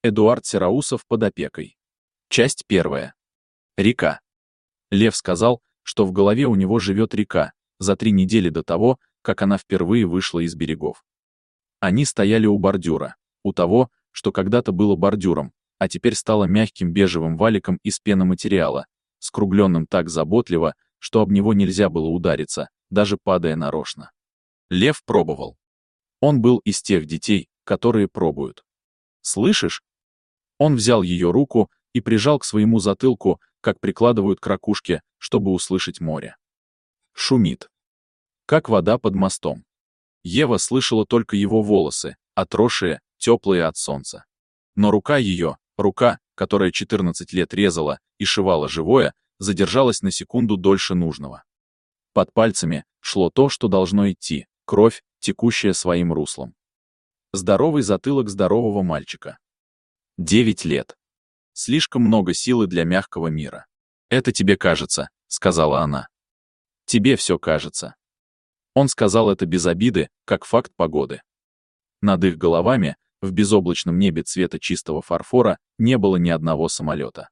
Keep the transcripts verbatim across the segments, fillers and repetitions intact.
Эдуард Сероусов под опекой. Часть первая. Река. Лев сказал, что в голове у него живет река, за три недели до того, как она впервые вышла из берегов. Они стояли у бордюра, у того, что когда-то было бордюром, а теперь стало мягким бежевым валиком из пеноматериала, скругленным так заботливо, что об него нельзя было удариться, даже падая нарочно. Лев пробовал. Он был из тех детей, которые пробуют. «Слышишь?» Он взял ее руку и прижал к своему затылку, как прикладывают к ракушке, чтобы услышать море. Шумит. Как вода под мостом. Ева слышала только его волосы, отросшие, теплые от солнца. Но рука ее, рука, которая четырнадцать лет резала и шивала живое, задержалась на секунду дольше нужного. Под пальцами шло то, что должно идти, кровь, текущая своим руслом. Здоровый затылок здорового мальчика. Девять лет. Слишком много силы для мягкого мира. «Это тебе кажется», — сказала она. «Тебе все кажется». Он сказал это без обиды, как факт погоды. Над их головами, в безоблачном небе цвета чистого фарфора, не было ни одного самолета.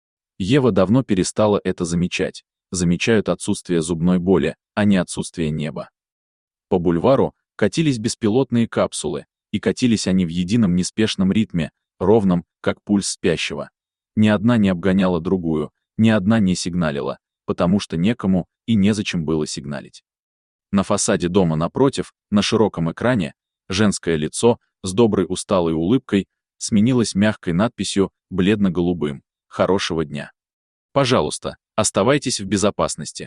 Ева давно перестала это замечать. Замечают отсутствие зубной боли, а не отсутствие неба. По бульвару катились беспилотные капсулы, и катились они в едином неспешном ритме, ровном, как пульс спящего. Ни одна не обгоняла другую, ни одна не сигналила, потому что некому и незачем было сигналить. На фасаде дома напротив, на широком экране, женское лицо с доброй усталой улыбкой сменилось мягкой надписью бледно-голубым «Хорошего дня». «Пожалуйста, оставайтесь в безопасности».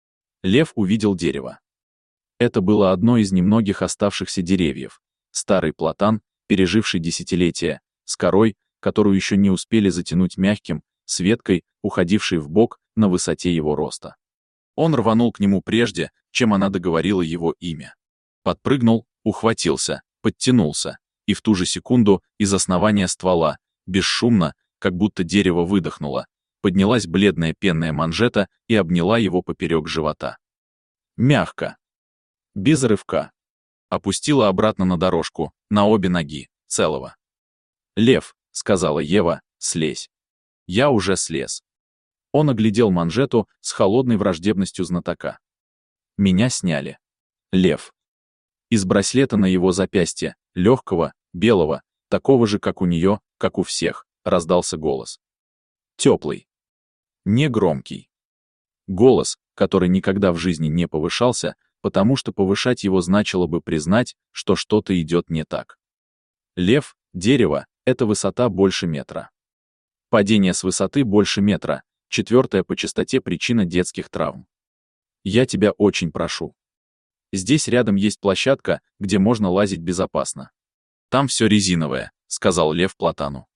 Лев увидел дерево. Это было одно из немногих оставшихся деревьев. Старый платан, переживший десятилетия, с корой, которую еще не успели затянуть мягким, с веткой, уходившей вбок на высоте его роста. Он рванул к нему прежде, чем она договорила его имя. Подпрыгнул, ухватился, подтянулся, и в ту же секунду из основания ствола, бесшумно, как будто дерево выдохнуло, поднялась бледная пенная манжета и обняла его поперек живота. Мягко. Без рывка. Опустила обратно на дорожку, на обе ноги, целого. «Лев», — сказала Ева, — «слезь». Я уже слез. Он оглядел манжету с холодной враждебностью знатока. Меня сняли. Лев. Из браслета на его запястье, легкого, белого, такого же, как у нее, как у всех, раздался голос. Теплый. Не громкий. Голос, который никогда в жизни не повышался, потому что повышать его значило бы признать, что что-то идет не так. Лев, дерево, это высота больше метра. Падение с высоты больше метра, четвертая по частоте причина детских травм. Я тебя очень прошу. Здесь рядом есть площадка, где можно лазить безопасно. Там все резиновое, сказал Лев Платану.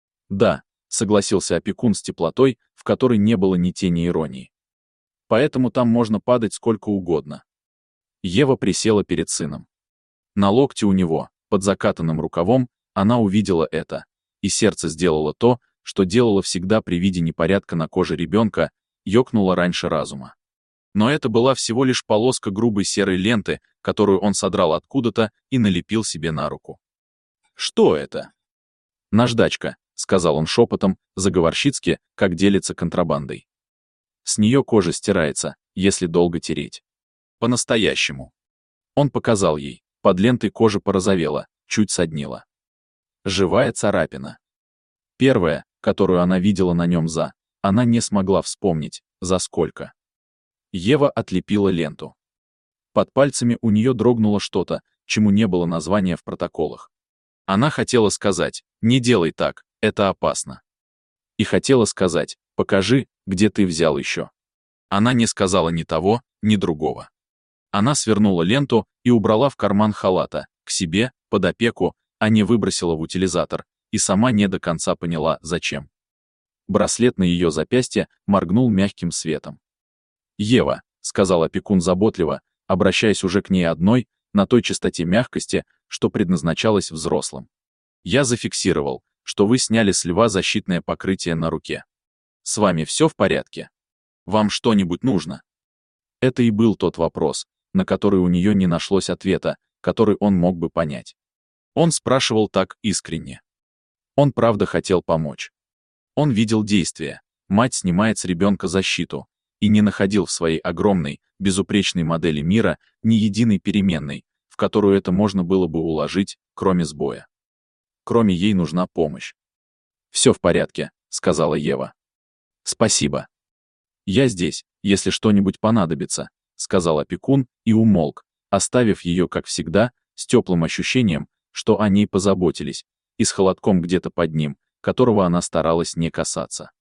Да, согласился опекун с теплотой, в которой не было ни тени иронии. Поэтому там можно падать сколько угодно. Ева присела перед сыном. На локте у него, под закатанным рукавом, она увидела это, и сердце сделало то, что делало всегда при виде непорядка на коже ребенка, ёкнуло раньше разума. Но это была всего лишь полоска грубой серой ленты, которую он содрал откуда-то и налепил себе на руку. «Что это?» «Наждачка», — сказал он шепотом, заговорщицки, как делится контрабандой. С нее кожа стирается, если долго тереть. По-настоящему. Он показал ей, под лентой кожа порозовела, чуть соднила. Живая царапина. Первая, которую она видела на нем за, она не смогла вспомнить, за сколько. Ева отлепила ленту. Под пальцами у нее дрогнуло что-то, чему не было названия в протоколах. Она хотела сказать, не делай так, это опасно. И хотела сказать, покажи, где ты взял еще. Она не сказала ни того, ни другого. Она свернула ленту и убрала в карман халата, к себе, под опеку, а не выбросила в утилизатор, и сама не до конца поняла, зачем. Браслет на ее запястье моргнул мягким светом. «Ева», — сказал опекун заботливо, обращаясь уже к ней одной, на той частоте мягкости, что предназначалось взрослым. «Я зафиксировал, что вы сняли с льва защитное покрытие на руке. С вами все в порядке? Вам что-нибудь нужно?» Это и был тот вопрос, на который у нее не нашлось ответа, который он мог бы понять. Он спрашивал так искренне. Он правда хотел помочь. Он видел действия. Мать снимает с ребенка защиту и не находил в своей огромной, безупречной модели мира ни единой переменной, в которую это можно было бы уложить, кроме сбоя. Кроме ей нужна помощь. «Все в порядке», — сказала Ева. «Спасибо. Я здесь, если что-нибудь понадобится», — сказал опекун и умолк, оставив ее, как всегда, с теплым ощущением, что о ней позаботились, и с холодком где-то под ним, которого она старалась не касаться.